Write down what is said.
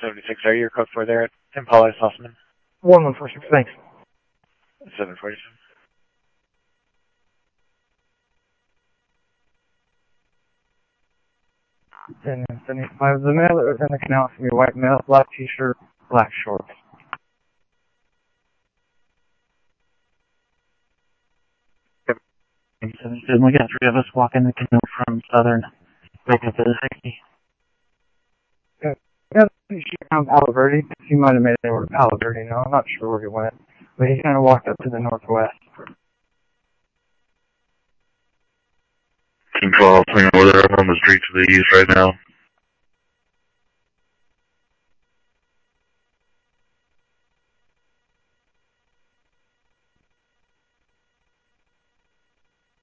76, are you code 4 there at Impala Sussman? 1146, thanks. 747. 1075. The male that was in the canal is going to be white male, black t-shirt, black shorts. We got 3 of us walking the canoe from Southern back up to the 60. Yeah, she found Palo Verde. He might have made it over to Palo Verde now. I'm not sure where he went. But he kind of walked up to the northwest. Team 12, swinging over there. I'm on the street to the east right now.